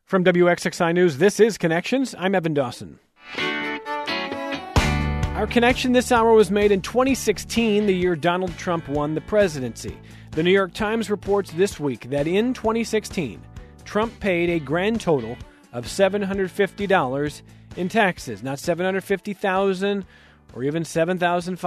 From WXXI News, this is Connections. I'm Evan Dawson. Our connection this hour was made in 2016, the year Donald Trump won the presidency. The New York Times reports this week that in 2016, Trump paid a grand total of $750 in taxes. Not $750,000 or even $7,500,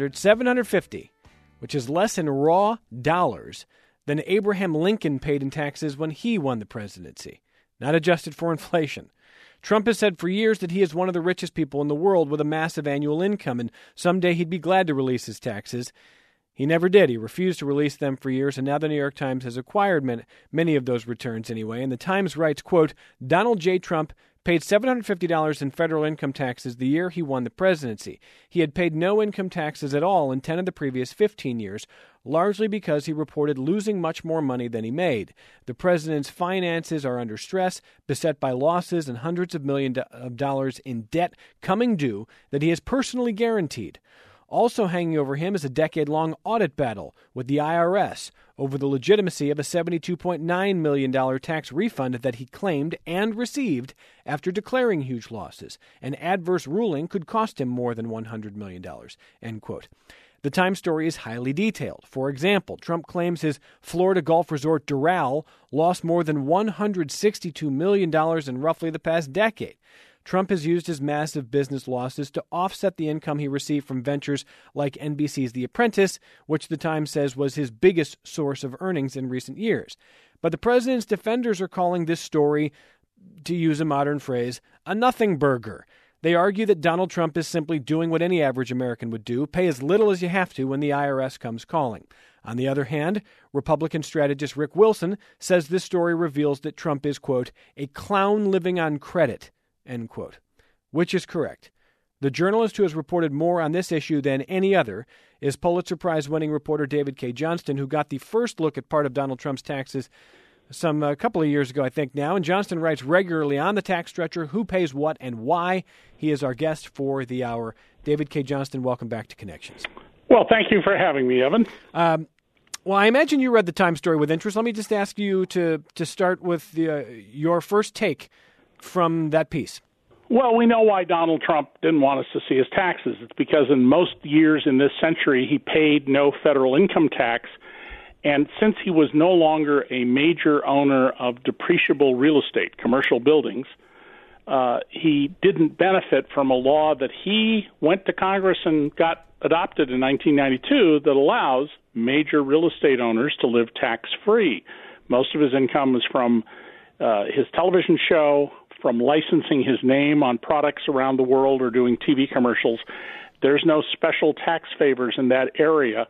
$750, which is less in raw dollars than Abraham Lincoln paid in taxes when he won the presidency, not adjusted for inflation. Trump has said for years that he is one of the richest people in the world with a massive annual income, and someday he'd be glad to release his taxes. He never did. He refused to release them for years, and now the New York Times has acquired many of those returns anyway. And the Times writes, quote, Donald J. Trump paid $750 in federal income taxes the year he won the presidency. He had paid no income taxes at all in 10 of the previous 15 years, largely because he reported losing much more money than he made. The president's finances are under stress, beset by losses and hundreds of millions of dollars in debt coming due that he has personally guaranteed. Also hanging over him is a decade-long audit battle with the IRS over the legitimacy of a $72.9 million tax refund that he claimed and received after declaring huge losses. An adverse ruling could cost him more than $100 million, end quote. The Times story is highly detailed. For example, Trump claims his Florida golf resort Doral lost more than $162 million in roughly the past decade. Trump has used his massive business losses to offset the income he received from ventures like NBC's The Apprentice, which the Times says was his biggest source of earnings in recent years. But the president's defenders are calling this story, to use a modern phrase, a nothing burger. They argue that Donald Trump is simply doing what any average American would do, pay as little as you have to when the IRS comes calling. On the other hand, Republican strategist Rick Wilson says this story reveals that Trump is, quote, a clown living on credit, end quote. Which is correct. The journalist who has reported more on this issue than any other is Pulitzer Prize-winning reporter David Cay Johnston, who got the first look at part of Donald Trump's taxes a couple of years ago, I think now. And Johnston writes regularly on the tax stretcher, who pays what and why. He is our guest for the hour. David Cay Johnston, welcome back to Connections. Well, thank you for having me, Evan. Well, I imagine you read the Times story with interest. Let me just ask you to start with your first take from that piece. Well, we know why Donald Trump didn't want us to see his taxes. It's because in most years in this century, he paid no federal income tax. And since he was no longer a major owner of depreciable real estate, commercial buildings, he didn't benefit from a law that he went to Congress and got adopted in 1992 that allows major real estate owners to live tax-free. Most of his income is from his television show, from licensing his name on products around the world or doing TV commercials. There's no special tax favors in that area.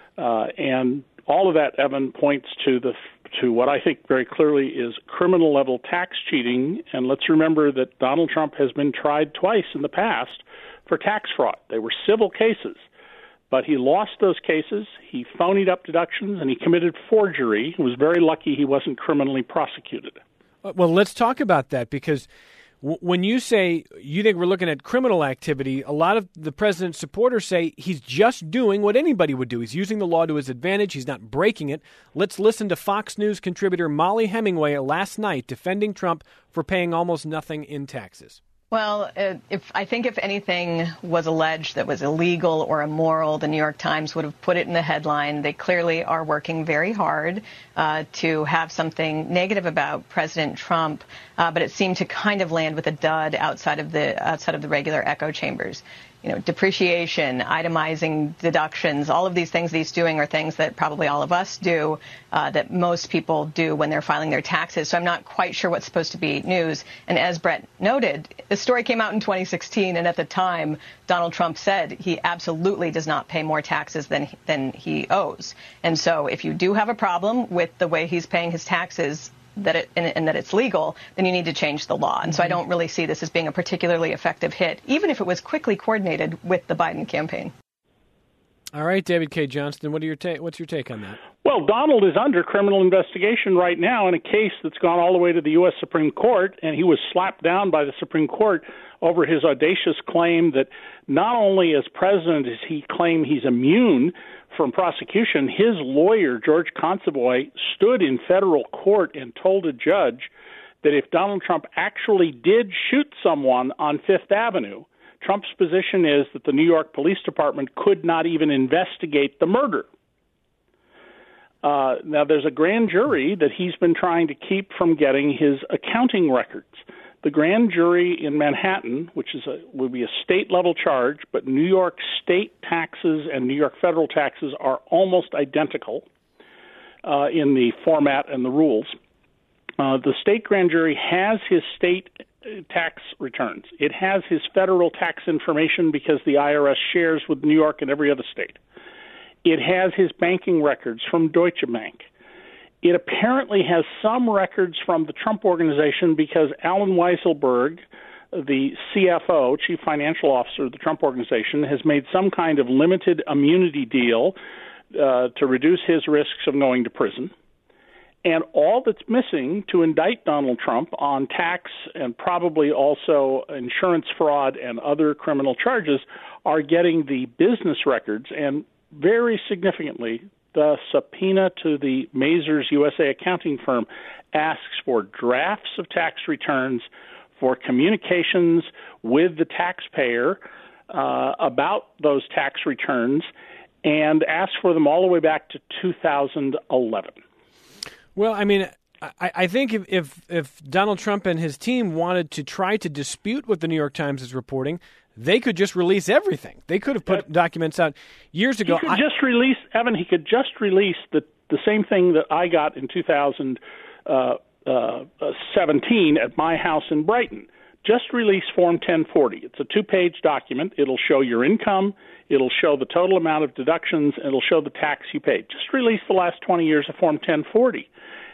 And all of that, Evan, points to what I think very clearly is criminal-level tax cheating. And let's remember that Donald Trump has been tried twice in the past for tax fraud. They were civil cases, but he lost those cases. He phonied up deductions, and he committed forgery. He was very lucky he wasn't criminally prosecuted. Well, let's talk about that, because when you say you think we're looking at criminal activity, a lot of the president's supporters say he's just doing what anybody would do. He's using the law to his advantage. He's not breaking it. Let's listen to Fox News contributor Molly Hemingway last night defending Trump for paying almost nothing in taxes. Well, if anything was alleged that was illegal or immoral, the New York Times would have put it in the headline. They clearly are working very hard to have something negative about President Trump, but it seemed to kind of land with a dud outside of the regular echo chambers. You know, depreciation, itemizing deductions, all of these things that he's doing are things that probably all of us do, that most people do when they're filing their taxes. So I'm not quite sure what's supposed to be news. And as Brett noted, the story came out in 2016, and at the time, Donald Trump said he absolutely does not pay more taxes than he owes. And so if you do have a problem with the way he's paying his taxes, and that it's legal, then you need to change the law. And so I don't really see this as being a particularly effective hit, even if it was quickly coordinated with the Biden campaign. All right, David Cay Johnston, what's your take on that? Well, Donald is under criminal investigation right now in a case that's gone all the way to the U.S. Supreme Court, and he was slapped down by the Supreme Court over his audacious claim that not only as president does he claim he's immune from prosecution, his lawyer, George Consovoy, stood in federal court and told a judge that if Donald Trump actually did shoot someone on Fifth Avenue, Trump's position is that the New York Police Department could not even investigate the murder. Now, there's a grand jury that he's been trying to keep from getting his accounting records. The grand jury in Manhattan, which would be a state-level charge, but New York state taxes and New York federal taxes are almost identical in the format and the rules. The state grand jury has his state tax returns. It has his federal tax information because the IRS shares with New York and every other state. It has his banking records from Deutsche Bank. It apparently has some records from the Trump Organization because Alan Weisselberg, the CFO, Chief Financial Officer of the Trump Organization, has made some kind of limited immunity deal to reduce his risks of going to prison. And all that's missing to indict Donald Trump on tax and probably also insurance fraud and other criminal charges are getting the business records, and very significantly, the subpoena to the Mazars USA accounting firm asks for drafts of tax returns, for communications with the taxpayer about those tax returns, and asks for them all the way back to 2011. Well, I mean, I think if Donald Trump and his team wanted to try to dispute what the New York Times is reporting, they could just release everything. They could have put documents out years ago. He could just release, Evan, he could just release the same thing that I got in 2017 at my house in Brighton. Just release Form 1040. It's a 2-page document. It'll show your income. It'll show the total amount of deductions. And it'll show the tax you paid. Just release the last 20 years of Form 1040.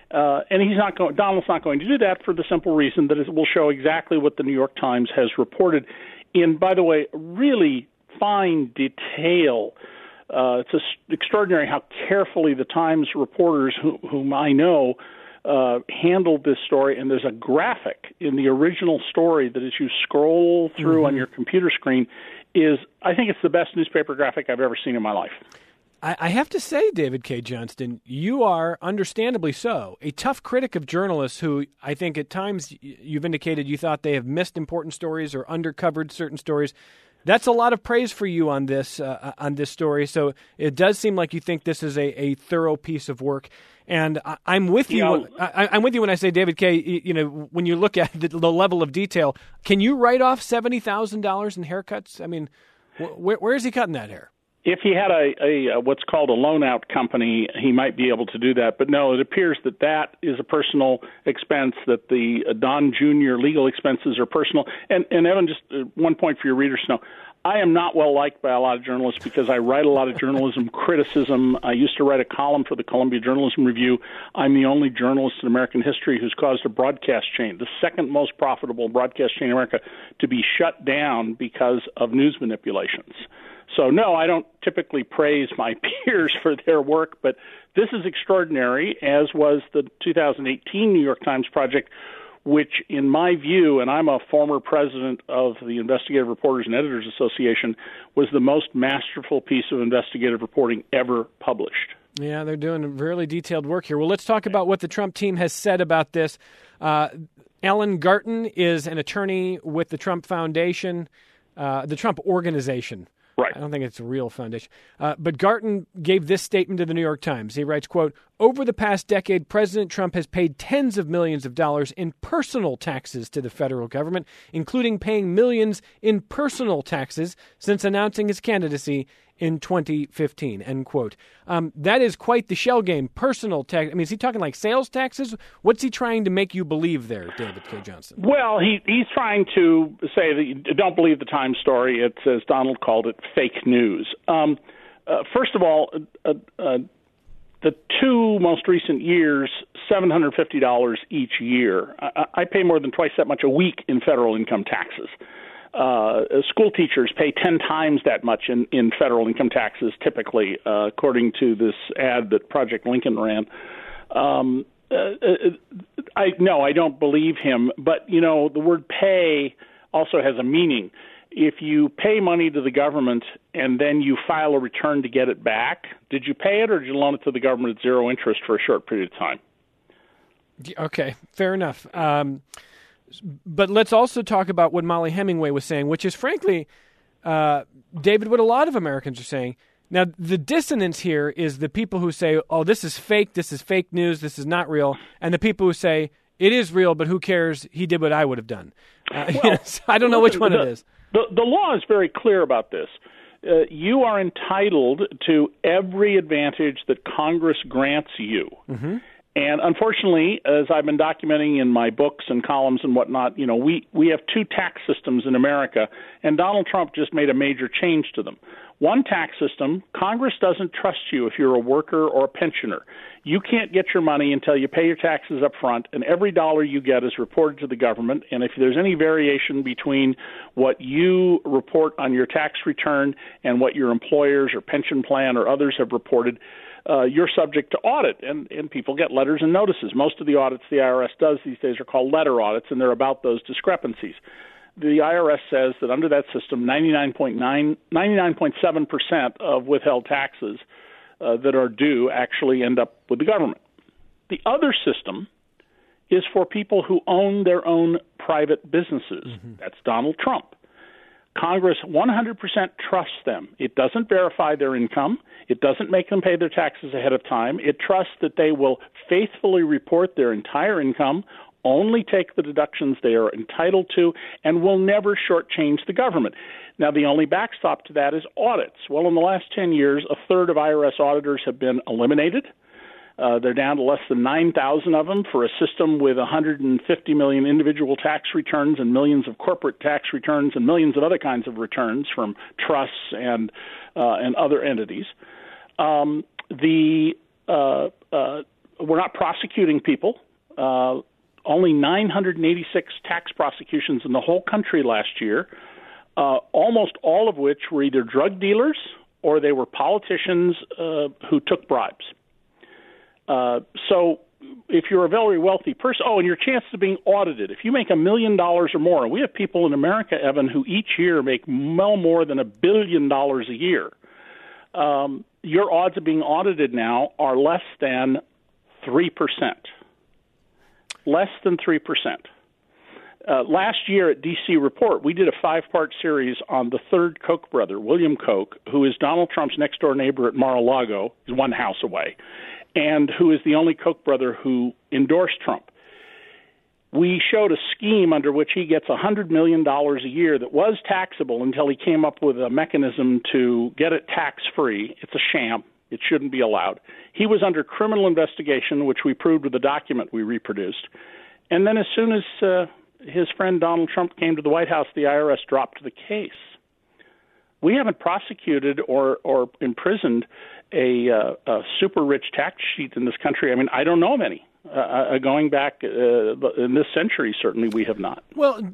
And Donald's not going to do that for the simple reason that it will show exactly what the New York Times has reported in, by the way, really fine detail. It's extraordinary how carefully the Times reporters, whom I know, handled this story. And there's a graphic in the original story that as you scroll through on your computer screen I think it's the best newspaper graphic I've ever seen in my life. I have to say, David Cay Johnston, you are, understandably so, a tough critic of journalists who I think at times you've indicated you thought they have missed important stories or undercovered certain stories. That's a lot of praise for you on this story. So it does seem like you think this is a thorough piece of work. And I'm with you. I'm with you when I say, David Cay, when you look at the level of detail, can you write off $70,000 in haircuts? I mean, where is he cutting that hair? If he had a what's called a loan-out company, he might be able to do that. But no, it appears that is a personal expense, that the Don Jr. legal expenses are personal. And Evan, just one point for your readers to know, I am not well-liked by a lot of journalists because I write a lot of journalism criticism. I used to write a column for the Columbia Journalism Review. I'm the only journalist in American history who's caused a broadcast chain, the second most profitable broadcast chain in America, to be shut down because of news manipulations. So, no, I don't typically praise my peers for their work, but this is extraordinary, as was the 2018 New York Times project, which, in my view, and I'm a former president of the Investigative Reporters and Editors Association, was the most masterful piece of investigative reporting ever published. Yeah, they're doing really detailed work here. Well, let's talk about what the Trump team has said about this. Alan Garten is an attorney with the Trump Foundation, the Trump Organization. Right. I don't think it's a real foundation. But Garten gave this statement to the New York Times. He writes, quote, "Over the past decade, President Trump has paid tens of millions of dollars in personal taxes to the federal government, including paying millions in personal taxes since announcing his candidacy in 2015, end quote. That is quite the shell game, personal tax. I mean, is he talking like sales taxes? What's he trying to make you believe there, David Cay Johnston? Well, he's trying to say that you don't believe the Times story. It's, as Donald called it, fake news. First of all, the two most recent years, $750 each year. I pay more than twice that much a week in federal income taxes. School teachers pay 10 times that much in federal income taxes, typically, according to this ad that Project Lincoln ran. I don't believe him. But, the word pay also has a meaning. If you pay money to the government and then you file a return to get it back, did you pay it or did you loan it to the government at zero interest for a short period of time? Okay, fair enough. But let's also talk about what Mollie Hemingway was saying, which is, frankly, David, what a lot of Americans are saying. Now, the dissonance here is the people who say, oh, this is fake news, this is not real, and the people who say, it is real, but who cares, he did what I would have done. I don't know which one it is. The law is very clear about this. You are entitled to every advantage that Congress grants you. Mm-hmm. And unfortunately, as I've been documenting in my books and columns and whatnot, we have two tax systems in America, and Donald Trump just made a major change to them. One tax system, Congress doesn't trust you if you're a worker or a pensioner. You can't get your money until you pay your taxes up front, and every dollar you get is reported to the government. And if there's any variation between what you report on your tax return and what your employers or pension plan or others have reported, you're subject to audit, and people get letters and notices. Most of the audits the IRS does these days are called letter audits, and they're about those discrepancies. The IRS says that under that system, 99.7% of withheld taxes that are due actually end up with the government. The other system is for people who own their own private businesses. Mm-hmm. That's Donald Trump. Congress 100% trusts them. It doesn't verify their income. It doesn't make them pay their taxes ahead of time. It trusts that they will faithfully report their entire income, only take the deductions they are entitled to, and will never shortchange the government. Now, the only backstop to that is audits. Well, in the last 10 years, a third of IRS auditors have been eliminated. They're down to less than 9,000 of them for a system with 150 million individual tax returns and millions of corporate tax returns and millions of other kinds of returns from trusts and other entities. We're not prosecuting people. Only 986 tax prosecutions in the whole country last year, almost all of which were either drug dealers or they were politicians who took bribes. So if you're a very wealthy person, and your chances of being audited, if you make $1 million or more, and we have people in America, Evan, who each year make well more than $1 billion a year, your odds of being audited now are less than 3%. Less than 3%. Last year at DC Report, we did a 5-part series on the third Koch brother, William Koch, who is Donald Trump's next-door neighbor at Mar-a-Lago, he's one house away, and who is the only Koch brother who endorsed Trump. We showed a scheme under which he gets $100 million a year that was taxable until he came up with a mechanism to get it tax-free. It's a sham. It shouldn't be allowed. He was under criminal investigation, which we proved with the document we reproduced. And then as soon as his friend Donald Trump came to the White House, the IRS dropped the case. We haven't prosecuted or imprisoned a super rich tax sheet in this country. I mean, I don't know of any. Going back in this century, certainly we have not. Well,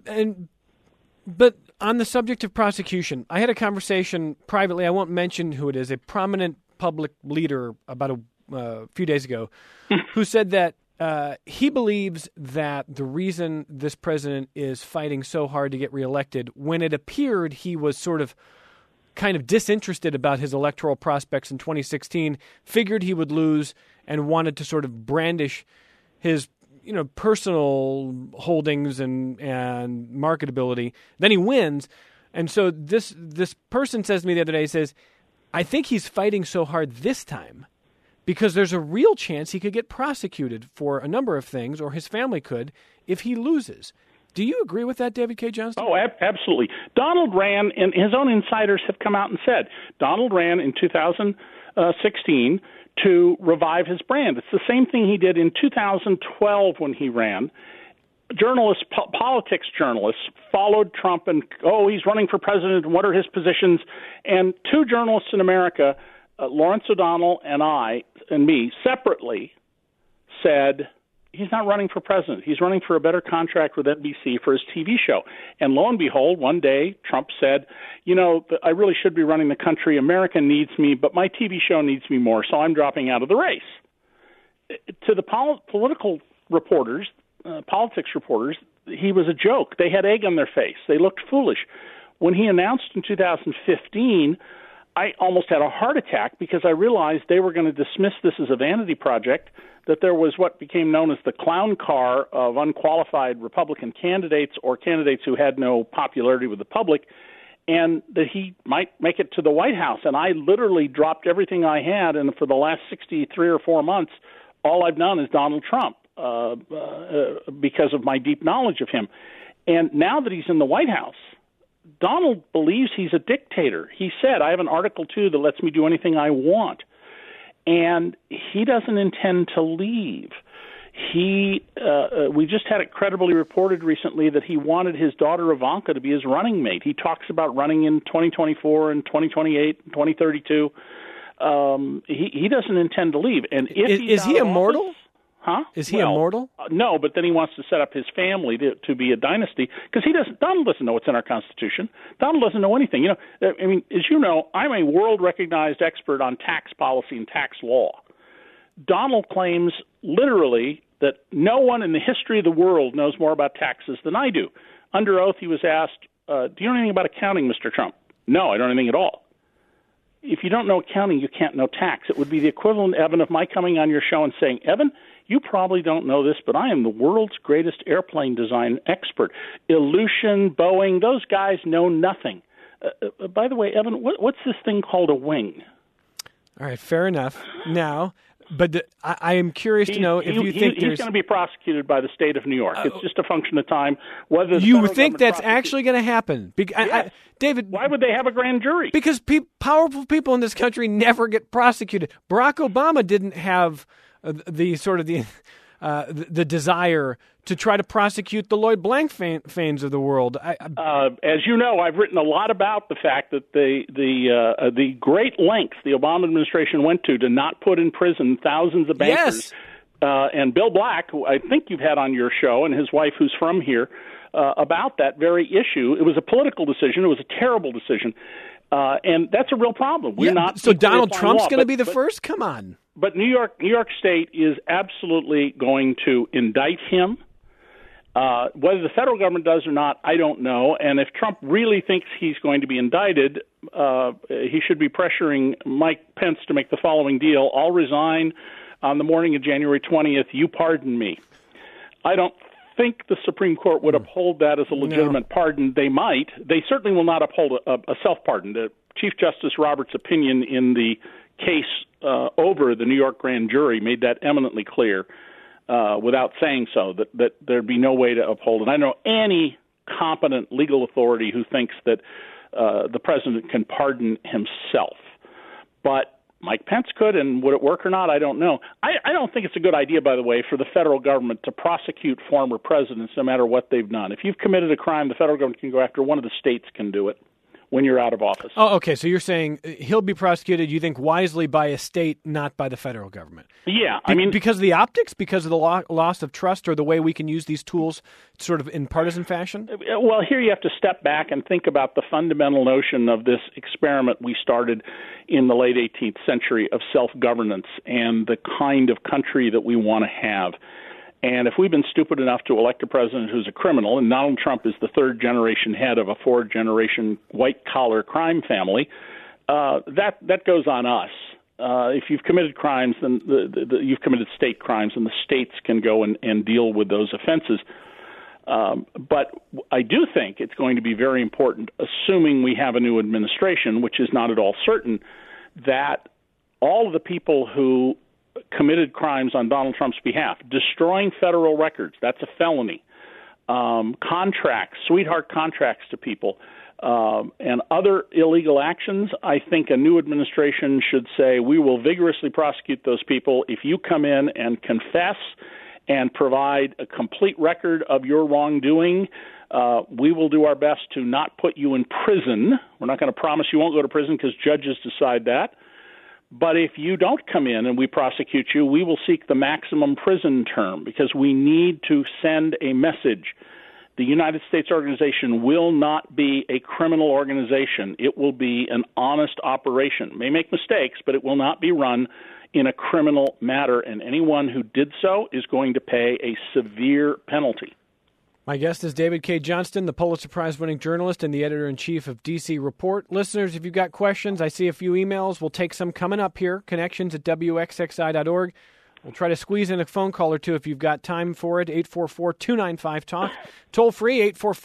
but on the subject of prosecution, I had a conversation privately. I won't mention who it is, a prominent public leader about a few days ago who said that he believes that the reason this president is fighting so hard to get reelected, when it appeared he was sort of kind of disinterested about his electoral prospects in 2016, figured he would lose and wanted to sort of brandish his personal holdings and marketability. Then he wins. And so this person says to me the other day, says, I think he's fighting so hard this time because there's a real chance he could get prosecuted for a number of things, or his family could, if he loses. Do you agree with that, David K. Johnston? Oh, absolutely. Donald ran, and his own insiders have come out and said, Donald ran in 2016 to revive his brand. It's the same thing he did in 2012 when he ran. Journalists, politics journalists, followed Trump and, he's running for president, and what are his positions? And two journalists in America, Lawrence O'Donnell and me, separately said, he's not running for president. He's running for a better contract with NBC for his TV show. And lo and behold, one day Trump said, I really should be running the country. America needs me, but my TV show needs me more, so I'm dropping out of the race. To the political reporters, politics reporters, he was a joke. They had egg on their face. They looked foolish. When he announced in 2015, I almost had a heart attack because I realized they were going to dismiss this as a vanity project, that there was what became known as the clown car of unqualified Republican candidates or candidates who had no popularity with the public, and that he might make it to the White House. And I literally dropped everything I had, and for the last 63 or 4 months, all I've done is Donald Trump because of my deep knowledge of him. And now that he's in the White House, Donald believes he's a dictator. He said, I have an Article 2 that lets me do anything I want. And he doesn't intend to leave. We just had it credibly reported recently that he wanted his daughter Ivanka to be his running mate. He talks about running in 2024 and 2028 and 2032. He doesn't intend to leave. And if is he immortal? Office, huh? Is he immortal? No, but then he wants to set up his family to be a dynasty because Donald doesn't know what's in our Constitution. Donald doesn't know anything. You know, I mean, as you know, I'm a world-recognized expert on tax policy and tax law. Donald claims literally that no one in the history of the world knows more about taxes than I do. Under oath, he was asked, do you know anything about accounting, Mr. Trump? No, I don't know anything at all. If you don't know accounting, you can't know tax. It would be the equivalent, Evan, of my coming on your show and saying, Evan, you probably don't know this, but I am the world's greatest airplane design expert. Ilyushin, Boeing, those guys know nothing. By the way, Evan, what's this thing called a wing? All right, fair enough. Now, but I am curious to know if you think he's going to be prosecuted by the state of New York. It's just a function of time. Whether you think that's actually going to happen, yes. David? Why would they have a grand jury? Because powerful people in this country never get prosecuted. Barack Obama didn't have the desire to try to prosecute the Lloyd Blanc fans of the world. As you know, I've written a lot about the fact that the great lengths the Obama administration went to not put in prison thousands of bankers. Yes. And Bill Black, who I think you've had on your show, and his wife, who's from here, about that very issue. It was a political decision. It was a terrible decision. And that's a real problem. We're not. So Donald Trump's going to be the first? Come on. But New York State is absolutely going to indict him. Whether the federal government does or not, I don't know. And if Trump really thinks he's going to be indicted, he should be pressuring Mike Pence to make the following deal. I'll resign on the morning of January 20th. You pardon me. I don't think the Supreme Court would uphold that as a legitimate pardon. They might. They certainly will not uphold a self-pardon. Chief Justice Roberts' opinion in the case over the New York grand jury made that eminently clear without saying so, that there'd be no way to uphold it. I know any competent legal authority who thinks that the president can pardon himself. But Mike Pence could, and would it work or not, I don't know. I don't think it's a good idea, by the way, for the federal government to prosecute former presidents no matter what they've done. If you've committed a crime, the federal government can go after. One of the states can do it when you're out of office. Oh, okay. So you're saying he'll be prosecuted, you think, wisely by a state, not by the federal government? Yeah. Because of the optics, because of the loss of trust, or the way we can use these tools sort of in partisan fashion? Well, here you have to step back and think about the fundamental notion of this experiment we started in the late 18th century of self-governance and the kind of country that we want to have. And if we've been stupid enough to elect a president who's a criminal, and Donald Trump is the third-generation head of a fourth-generation white-collar crime family, that goes on us. If you've committed crimes, then you've committed state crimes, and the states can go and deal with those offenses. But I do think it's going to be very important, assuming we have a new administration, which is not at all certain, that all of the people who committed crimes on Donald Trump's behalf, destroying federal records, that's a felony, contracts, sweetheart contracts to people, and other illegal actions, I think a new administration should say, we will vigorously prosecute those people. If you come in and confess and provide a complete record of your wrongdoing, we will do our best to not put you in prison. We're not going to promise you won't go to prison because judges decide that. But if you don't come in and we prosecute you, we will seek the maximum prison term because we need to send a message. The United States organization will not be a criminal organization. It will be an honest operation. It may make mistakes, but it will not be run in a criminal matter, and anyone who did so is going to pay a severe penalty. My guest is David Cay Johnston, the Pulitzer Prize-winning journalist and the editor-in-chief of DC Report. Listeners, if you've got questions, I see a few emails. We'll take some coming up here, connections@wxxi.org. We'll try to squeeze in a phone call or two if you've got time for it, 844-295-TALK. Toll free,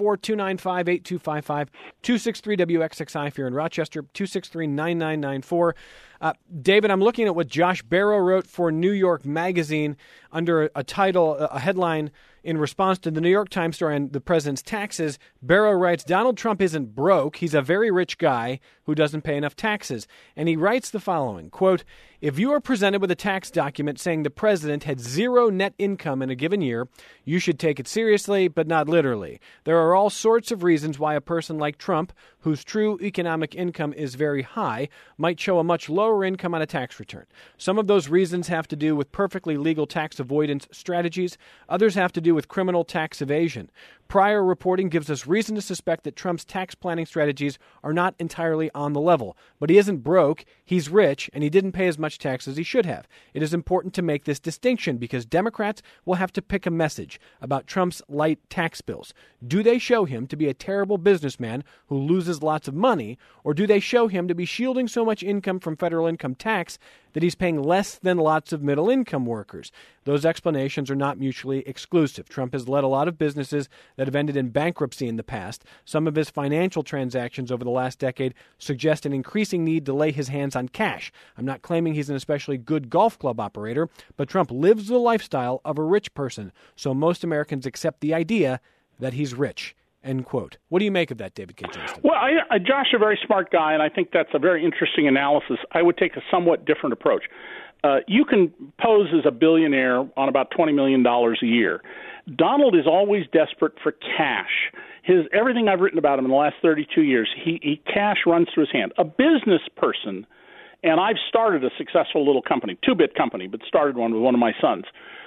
844-295-8255, 263-WXXI if you're in Rochester, 263-9994. David, I'm looking at what Josh Barro wrote for New York Magazine under a title, a headline, in response to the New York Times story on the president's taxes. Barro writes, Donald Trump isn't broke. He's a very rich guy who doesn't pay enough taxes. And he writes the following, quote, if you are presented with a tax document saying the president had zero net income in a given year, you should take it seriously, but not literally. There are all sorts of reasons why a person like Trump, whose true economic income is very high, might show a much lower income on a tax return. Some of those reasons have to do with perfectly legal tax avoidance strategies. Others have to do with criminal tax evasion. Prior reporting gives us reason to suspect that Trump's tax planning strategies are not entirely on the level. But he isn't broke, he's rich, and he didn't pay as much tax as he should have. It is important to make this distinction because Democrats will have to pick a message about Trump's light tax bills. Do they show him to be a terrible businessman who loses lots of money, or do they show him to be shielding so much income from federal income tax that he's paying less than lots of middle-income workers? Those explanations are not mutually exclusive. Trump has led a lot of businesses that have ended in bankruptcy in the past. Some of his financial transactions over the last decade suggest an increasing need to lay his hands on cash. I'm not claiming he's an especially good golf club operator, but Trump lives the lifestyle of a rich person, so most Americans accept the idea that he's rich. End quote. What do you make of that, David Cay Johnston? Well, Josh is a very smart guy, and I think that's a very interesting analysis. I would take a somewhat different approach. You can pose as a billionaire on about $20 million a year. Donald is always desperate for cash. Everything I've written about him in the last 32 years, cash runs through his hand. A business person, and I've started a successful little company, 2-bit company, but started one with one of my sons,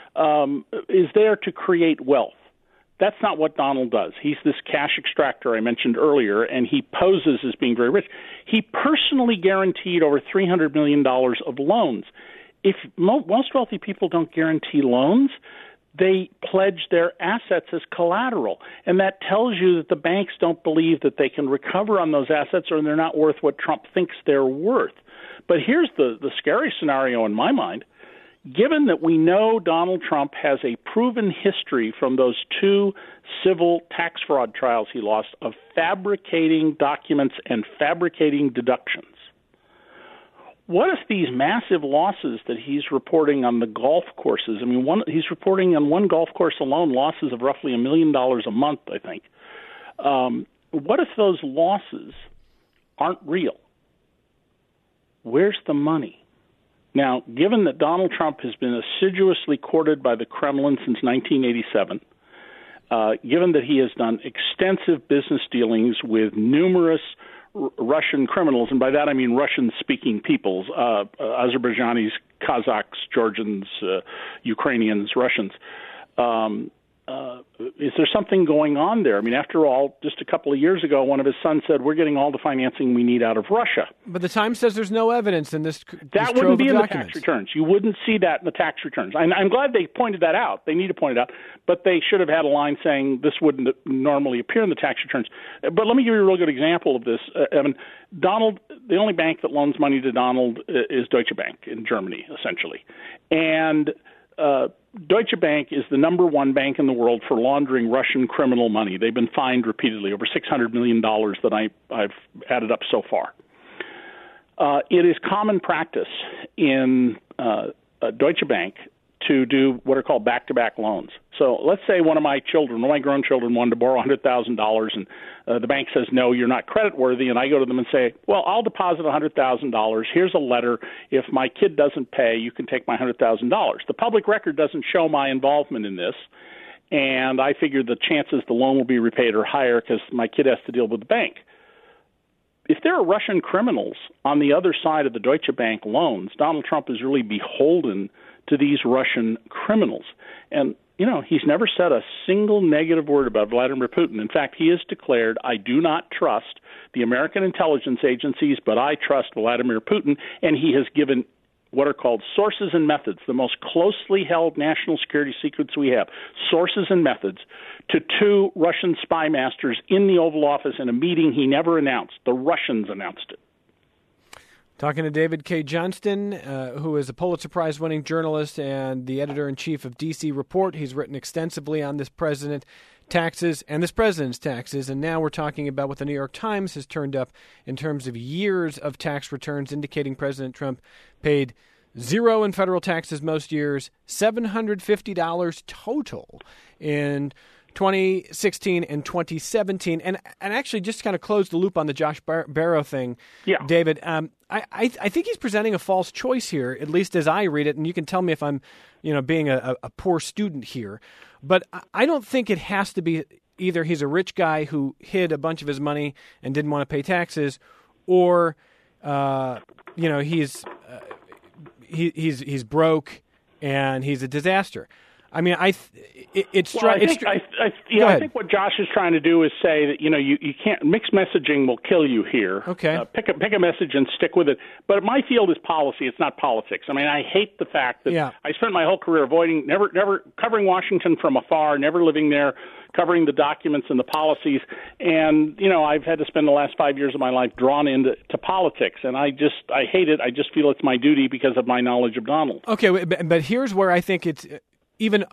is there to create wealth. That's not what Donald does. He's this cash extractor I mentioned earlier, and he poses as being very rich. He personally guaranteed over $300 million of loans. If most wealthy people don't guarantee loans, they pledge their assets as collateral, and that tells you that the banks don't believe that they can recover on those assets, or they're not worth what Trump thinks they're worth. But here's the scary scenario in my mind. Given that we know Donald Trump has a proven history from those 2 civil tax fraud trials he lost of fabricating documents and fabricating deductions, what if these massive losses that he's reporting on the golf courses, he's reporting on one golf course alone losses of roughly $1 million a month, I think. What if those losses aren't real? Where's the money? Now, given that Donald Trump has been assiduously courted by the Kremlin since 1987, given that he has done extensive business dealings with numerous Russian criminals, and by that I mean Russian-speaking peoples, Azerbaijanis, Kazakhs, Georgians, Ukrainians, Russians, is there something going on there? I mean, after all, just a couple of years ago, one of his sons said, we're getting all the financing we need out of Russia. But the Times says there's no evidence in this That wouldn't be in the tax returns. You wouldn't see that in the tax returns. I'm glad they pointed that out. They need to point it out. But they should have had a line saying this wouldn't normally appear in the tax returns. But let me give you a real good example of this, Evan. Donald, the only bank that loans money to Donald is Deutsche Bank in Germany, essentially. And Deutsche Bank is the number 1 bank in the world for laundering Russian criminal money. They've been fined repeatedly, over $600 million that I've added up so far. It is common practice in Deutsche Bank to do what are called back-to-back loans. So let's say one of my grown children wanted to borrow $100,000, and the bank says, no, you're not creditworthy, and I go to them and say, well, I'll deposit $100,000. Here's a letter. If my kid doesn't pay, you can take my $100,000. The public record doesn't show my involvement in this, and I figure the chances the loan will be repaid are higher because my kid has to deal with the bank. If there are Russian criminals on the other side of the Deutsche Bank loans, Donald Trump is really beholden to these Russian criminals. And, he's never said a single negative word about Vladimir Putin. In fact, he has declared, I do not trust the American intelligence agencies, but I trust Vladimir Putin. And he has given what are called sources and methods, the most closely held national security secrets we have, sources and methods, to 2 Russian spy masters in the Oval Office in a meeting he never announced. The Russians announced it. Talking to David Cay Johnston, who is a Pulitzer Prize-winning journalist and the editor-in-chief of D.C. Report. He's written extensively on this president's taxes and this president's taxes, and now we're talking about what the New York Times has turned up in terms of years of tax returns, indicating President Trump paid 0 in federal taxes most years, $750 total in 2016 and 2017. And actually, just to kind of close the loop on the Josh Barro thing, David, I think he's presenting a false choice here, at least as I read it, and you can tell me if I'm being a poor student here. But I don't think it has to be either he's a rich guy who hid a bunch of his money and didn't want to pay taxes, or he's broke and he's a disaster. I mean, I think what Josh is trying to do is say that you can't, mixed messaging will kill you here. Okay, pick a message and stick with it. But my field is policy; it's not politics. I mean, I hate the fact that I spent my whole career never covering Washington from afar, never living there, covering the documents and the policies, and I've had to spend the last 5 years of my life drawn into politics, and I hate it. I just feel it's my duty because of my knowledge of Donald. Okay, but here's where I think it's even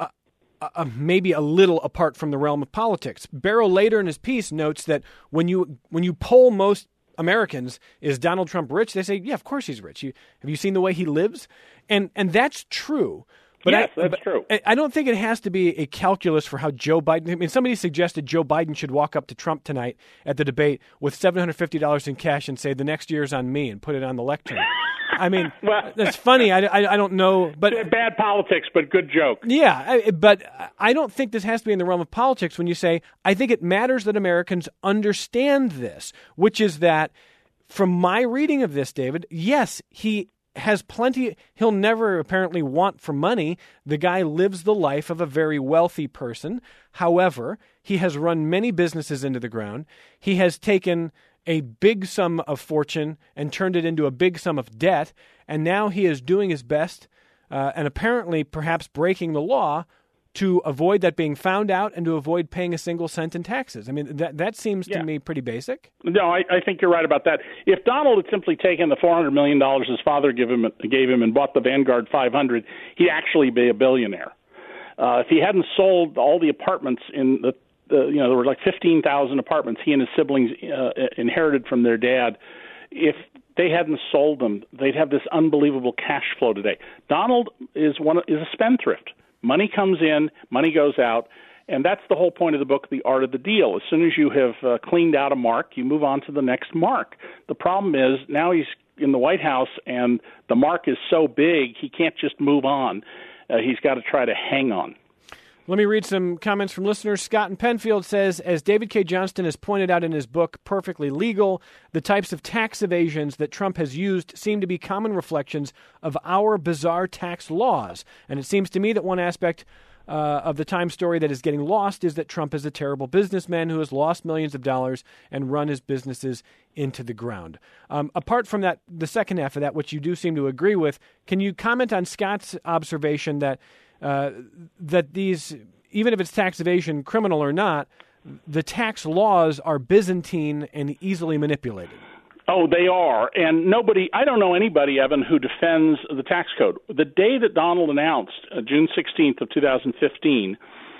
maybe a little apart from the realm of politics. Barro later in his piece notes that when you poll most Americans, is Donald Trump rich? They say, yeah, of course he's rich. Have you seen the way he lives? And that's true. But yes, that's true. I don't think it has to be a calculus for how Joe Biden. I mean, somebody suggested Joe Biden should walk up to Trump tonight at the debate with $750 in cash and say, "The next year's on me," and put it on the lectern. I mean, that's funny. I don't know, but bad politics, but good joke. Yeah, but I don't think this has to be in the realm of politics. When you say, I think it matters that Americans understand this, which is that, from my reading of this, David, yes, he has plenty. He'll never apparently want for money. The guy lives the life of a very wealthy person. However, he has run many businesses into the ground. He has taken a big sum of fortune and turned it into a big sum of debt. And now he is doing his best and apparently perhaps breaking the law to avoid that being found out and to avoid paying a single cent in taxes. I mean, that seems to me pretty basic. No, I think you're right about that. If Donald had simply taken the $400 million his father gave him and bought the Vanguard 500, he'd actually be a billionaire. If he hadn't sold all the apartments in there were like 15,000 apartments he and his siblings inherited from their dad. If they hadn't sold them, they'd have this unbelievable cash flow today. Donald is a spendthrift. Money comes in, money goes out, and that's the whole point of the book, The Art of the Deal. As soon as you have cleaned out a mark, you move on to the next mark. The problem is now he's in the White House, and the mark is so big he can't just move on. He's got to try to hang on. Let me read some comments from listeners. Scott in Penfield says, as David Cay Johnston has pointed out in his book, Perfectly Legal, the types of tax evasions that Trump has used seem to be common reflections of our bizarre tax laws. And it seems to me that one aspect of the Times story that is getting lost is that Trump is a terrible businessman who has lost millions of dollars and run his businesses into the ground. Apart from that, the second half of that, which you do seem to agree with, can you comment on Scott's observation that these, even if it's tax evasion, criminal or not, the tax laws are Byzantine and easily manipulated? Oh, they are. And I don't know anybody, Evan, who defends the tax code. The day that Donald announced, June 16th of 2015,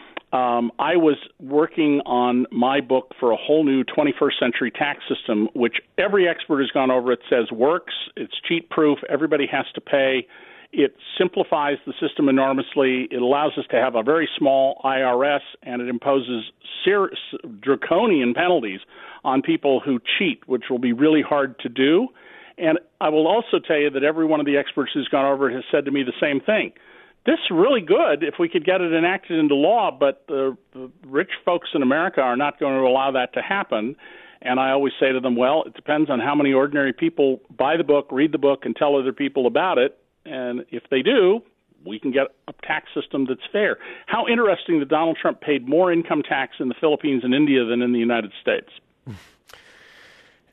I was working on my book for a whole new 21st century tax system, which every expert has gone over. It says works, it's cheat-proof, everybody has to pay. It simplifies the system enormously. It allows us to have a very small IRS, and it imposes draconian penalties on people who cheat, which will be really hard to do. And I will also tell you that every one of the experts who's gone over it has said to me the same thing. This is really good if we could get it enacted into law, but the rich folks in America are not going to allow that to happen. And I always say to them, well, it depends on how many ordinary people buy the book, read the book, and tell other people about it. And if they do, we can get a tax system that's fair. How interesting that Donald Trump paid more income tax in the Philippines and India than in the United States.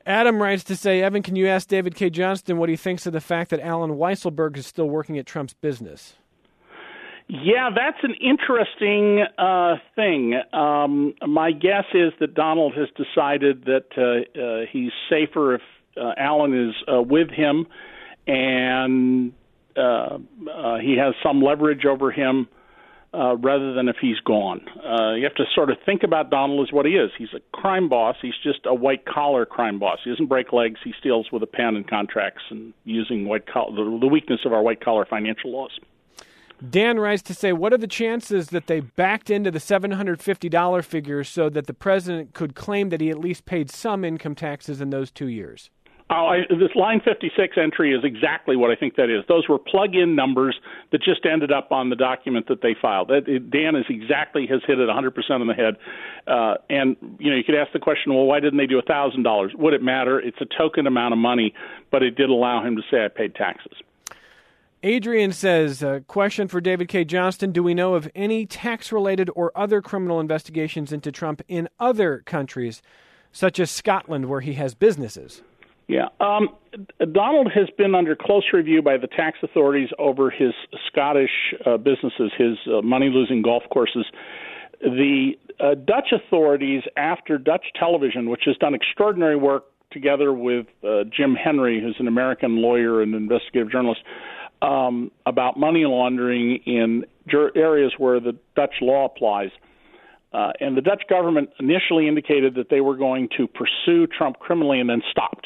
Adam writes to say, Evan, can you ask David K. Johnston what he thinks of the fact that Alan Weisselberg is still working at Trump's business? Yeah, that's an interesting thing. My guess is that Donald has decided that he's safer if Alan is with him, and he has some leverage over him rather than if he's gone. You have to sort of think about Donald as what he is. He's a crime boss. He's just a white-collar crime boss. He doesn't break legs. He steals with a pen and contracts and using the weakness of our white-collar financial laws. Dan writes to say, what are the chances that they backed into the $750 figure so that the president could claim that he at least paid some income taxes in those 2 years? This line 56 entry is exactly what I think that is. Those were plug-in numbers that just ended up on the document that they filed. Dan has hit it 100% on the head. And you could ask the question, well, why didn't they do $1,000? Would it matter? It's a token amount of money, but it did allow him to say I paid taxes. Adrian says, question for David K. Johnston. Do we know of any tax-related or other criminal investigations into Trump in other countries, such as Scotland, where he has businesses? Yeah. Donald has been under close review by the tax authorities over his Scottish businesses, his money-losing golf courses. The Dutch authorities, after Dutch television, which has done extraordinary work together with Jim Henry, who's an American lawyer and investigative journalist, about money laundering in areas where the Dutch law applies. And the Dutch government initially indicated that they were going to pursue Trump criminally and then stopped.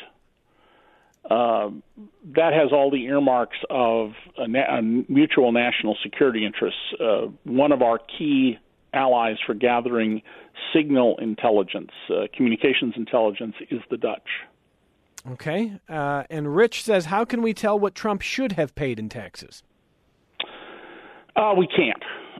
That has all the earmarks of mutual national security interests. One of our key allies for gathering signal intelligence, communications intelligence, is the Dutch. Okay. And Rich says, how can we tell what Trump should have paid in taxes? We can't.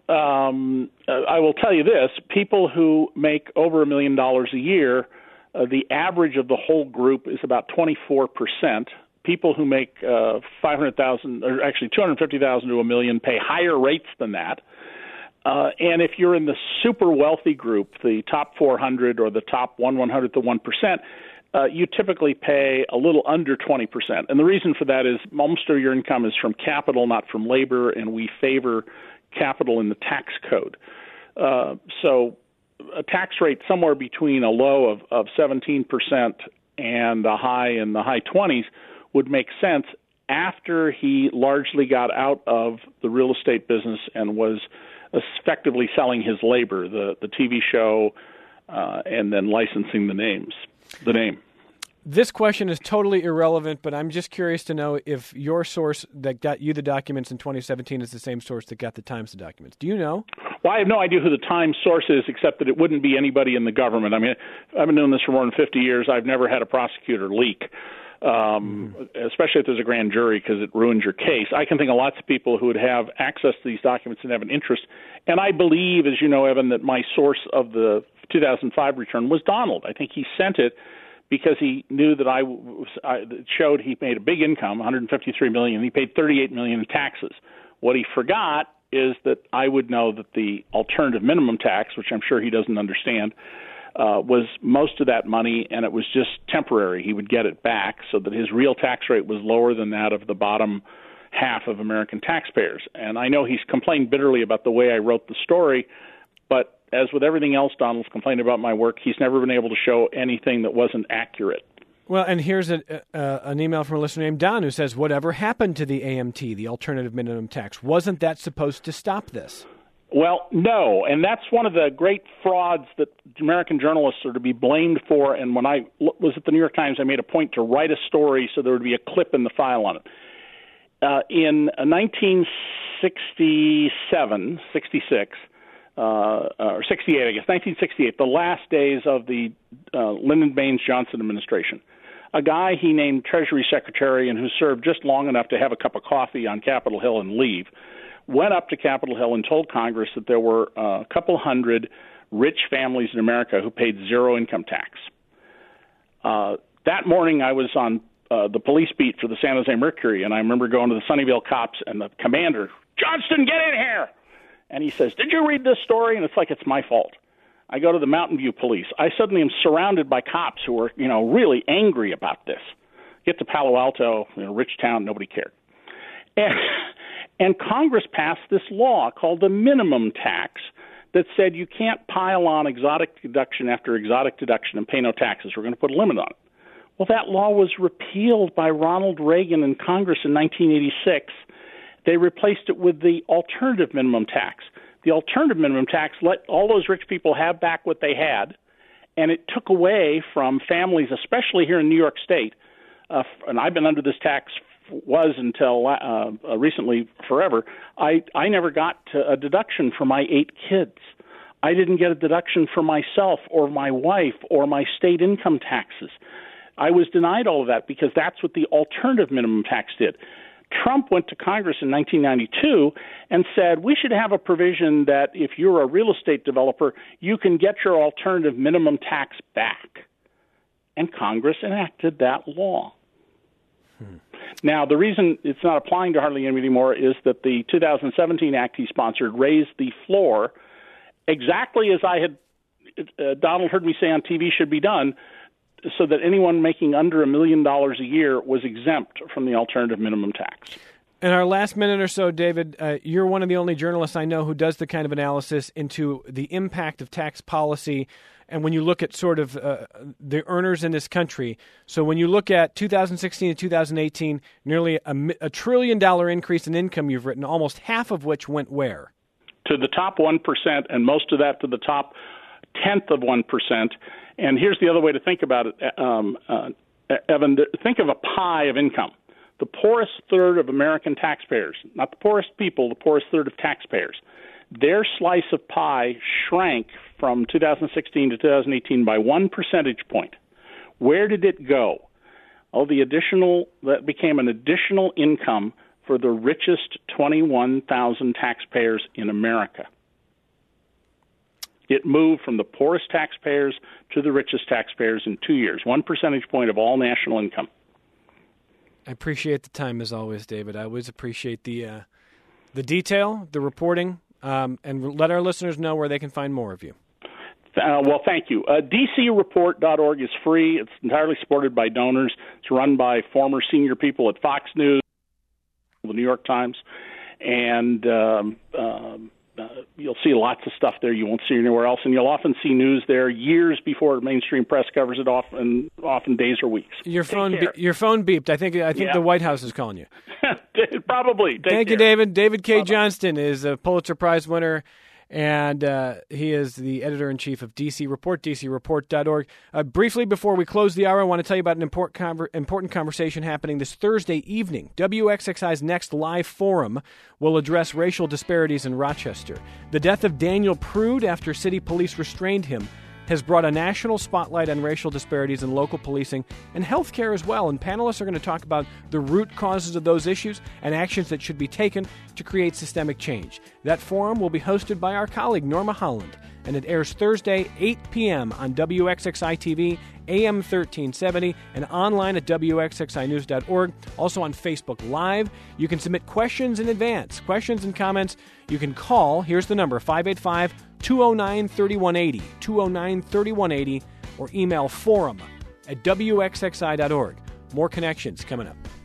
I will tell you this. People who make over $1 million a year, the average of the whole group is about 24%. People who make $500,000, or actually $250,000 to $1 million, pay higher rates than that. And if you're in the super wealthy group, the top 400 or the top 1/100th of 1%, you typically pay a little under 20%. And the reason for that is most of your income is from capital, not from labor, and we favor capital in the tax code. So a tax rate somewhere between a low of 17% and a high in the high 20s would make sense after he largely got out of the real estate business and was effectively selling his labor, the TV show, and then licensing the name. This question is totally irrelevant, but I'm just curious to know if your source that got you the documents in 2017 is the same source that got the Times the documents. Do you know? Well, I have no idea who the Times source is, except that it wouldn't be anybody in the government. I mean, I've been doing this for more than 50 years. I've never had a prosecutor leak, especially if there's a grand jury, because it ruins your case. I can think of lots of people who would have access to these documents and have an interest. And I believe, as you know, Evan, that my source of the 2005 return was Donald. I think he sent it because he knew that it showed he made a big income, $153 million. He paid $38 million in taxes. What he forgot is that I would know that the alternative minimum tax, which I'm sure he doesn't understand, was most of that money, and it was just temporary. He would get it back so that his real tax rate was lower than that of the bottom half of American taxpayers. And I know he's complained bitterly about the way I wrote the story, but as with everything else Donald's complained about my work, he's never been able to show anything that wasn't accurate. Well, and here's an email from a listener named Don who says, whatever happened to the AMT, the alternative minimum tax? Wasn't that supposed to stop this? Well, no, and that's one of the great frauds that American journalists are to be blamed for. And when I was at the New York Times, I made a point to write a story so there would be a clip in the file on it. In 1967, 66, or 68, I guess, 1968, the last days of the Lyndon Baines Johnson administration, a guy he named Treasury Secretary and who served just long enough to have a cup of coffee on Capitol Hill and leave, went up to Capitol Hill and told Congress that there were a couple hundred rich families in America who paid zero income tax. That morning I was on the police beat for the San Jose Mercury, and I remember going to the Sunnyvale cops and the commander, Johnston, get in here! And he says, did you read this story? And it's like it's my fault. I go to the Mountain View police. I suddenly am surrounded by cops who are, really angry about this. Get to Palo Alto, rich town, nobody cared. And Congress passed this law called the minimum tax that said you can't pile on exotic deduction after exotic deduction and pay no taxes. We're going to put a limit on it. Well, that law was repealed by Ronald Reagan in Congress in 1986. They replaced it with the alternative minimum tax. The alternative minimum tax let all those rich people have back what they had, and it took away from families, especially here in New York State, and I've been under this tax until recently forever. I never got a deduction for my 8 kids. I didn't get a deduction for myself or my wife or my state income taxes. I was denied all of that because that's what the alternative minimum tax did. Trump went to Congress in 1992 and said, we should have a provision that if you're a real estate developer, you can get your alternative minimum tax back. And Congress enacted that law. Now, the reason it's not applying to hardly anybody anymore is that the 2017 act he sponsored raised the floor exactly as Donald heard me say on TV should be done, so that anyone making under $1 million a year was exempt from the alternative minimum tax. In our last minute or so, David, you're one of the only journalists I know who does the kind of analysis into the impact of tax policy. And when you look at sort of the earners in this country, so when you look at 2016 to 2018, nearly a $1 trillion increase in income you've written, almost half of which went where? To the top 1%, and most of that to the top tenth of 1%. And here's the other way to think about it, Evan. Think of a pie of income. The poorest third of American taxpayers, not the poorest people, the poorest third of taxpayers, their slice of pie shrank from 2016 to 2018 by 1 percentage point. Where did it go? Oh, that became an additional income for the richest 21,000 taxpayers in America. It moved from the poorest taxpayers to the richest taxpayers in 2 years, 1 percentage point of all national income. I appreciate the time as always, David. I always appreciate the detail, the reporting, and let our listeners know where they can find more of you. Well, thank you. DCReport.org is free. It's entirely supported by donors. It's run by former senior people at Fox News, the New York Times, and you'll see lots of stuff there you won't see anywhere else, and you'll often see news there years before mainstream press covers it, often days or weeks. Your phone beeped. I think the White House is calling you. Probably. Thank you, David. David K. Johnston is a Pulitzer Prize winner, and he is the editor-in-chief of DC Report, DCReport.org. Briefly, before we close the hour, I want to tell you about an important conversation happening this Thursday evening. WXXI's next live forum will address racial disparities in Rochester. The death of Daniel Prude after city police restrained him has brought a national spotlight on racial disparities in local policing and healthcare as well, and panelists are going to talk about the root causes of those issues and actions that should be taken to create systemic change. That forum will be hosted by our colleague Norma Holland, and it airs Thursday, 8 p.m. on WXXI-TV, AM 1370, and online at WXXInews.org. Also on Facebook Live. You can submit questions in advance, questions and comments. You can call, here's the number, 585-209-3180, 209-3180, or email forum@WXXI.org. More connections coming up.